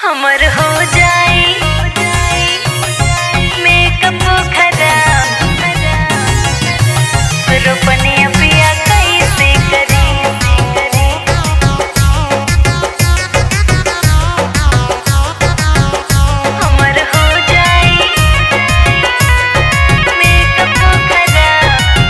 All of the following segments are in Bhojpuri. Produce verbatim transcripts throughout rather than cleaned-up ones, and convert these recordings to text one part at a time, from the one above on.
हमर हो जाई मेकअप खराब, रोपने पिया कैसे करी। हमर हो जाई मेकअप खराब,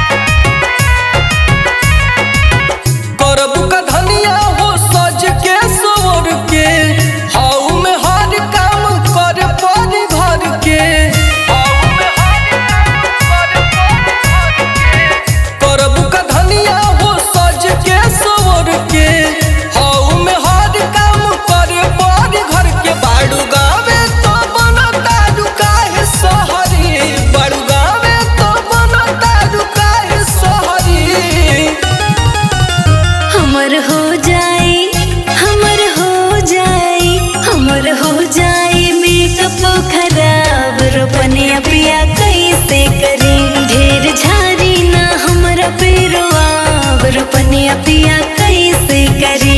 करब का धनिया हो सज के सोर के, हाउ में हर काम कर पर घर के। हाउ में हर काम कर पर घर के। करब का धनिया हो सज के सोर के, हाउ में हर काम कर पर घर के। बाड़ू गावे तो बनता रुकाहे सहरी, बाड़ू गावे तो बनता रुकाहे सहरी। हमर हो जाई हमर हो जाई हमर हो जाई मेकअप खराब, रोपने पिया कैसे करी। ढेर झारी ना हमरा पेरवाब, रोपने पिया कैसे करी।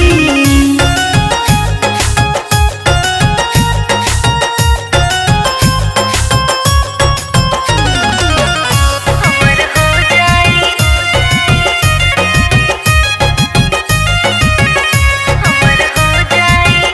हमर हो जाई हमर हो जाई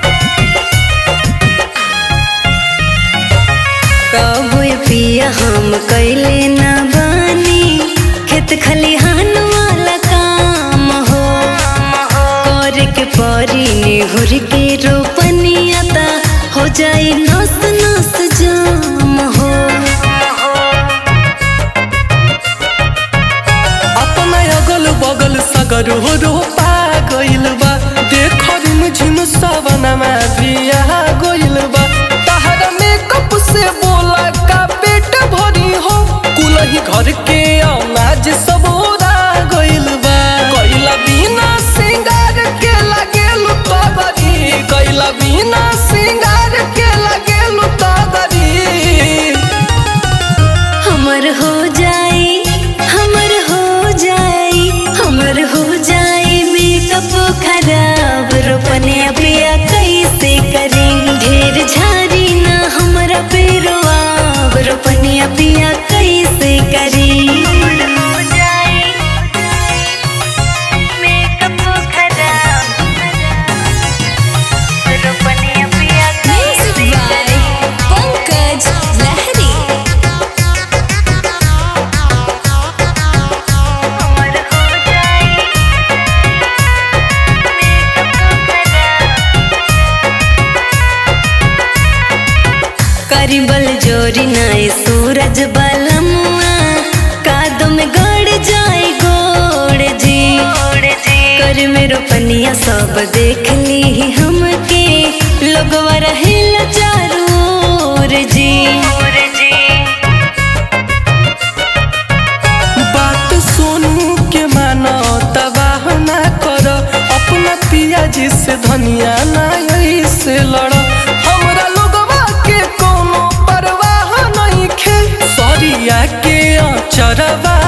कबो पिया हम कैले ना बानी, खेत खलिहान वाला काम हो। कर के परी निहुर के रोपनिया ता हो जाई नस नस जाम हो। अपना अगल बगल सगर हो रोपा गइल बा, देख झिम सवनमा बिया गइल बा। तहरा मेकअप से बोला का पेट भरी हो, कुलही घर के अनाज सब ओरा गइल बा। कैला बिना सिंगार के लागेल तगरी, कैला बिना सिंगार के लागेल तगरी। हमर हो जाई हमर हो जाई हमर हो जाई मेकअप खराब, रोपने पिया कैसे करी। ढेर झारी ना हमरा पेरवाब, रोपने पिया कैसे करी। हमर हो जाई मेकअप खराब, रोपने पिया कैसे करी। पंकज लहरी। हमर हो जाई मेकअप खराब, करिबल जोरी नाई सूरज बलमुआ, कादो में गड़ जाई गोड़ जी। कर मेरो पनिया सब देख ली हमके, लोगवा रहेला चारू ओर जी। बात सोनू के मानो तबाह ना करो, अपना पिया जी से धनिया ना ऐसे लड़ो। हमरा लोगवा के कोनो परवाह नहीं खे, सरिया के अचरवा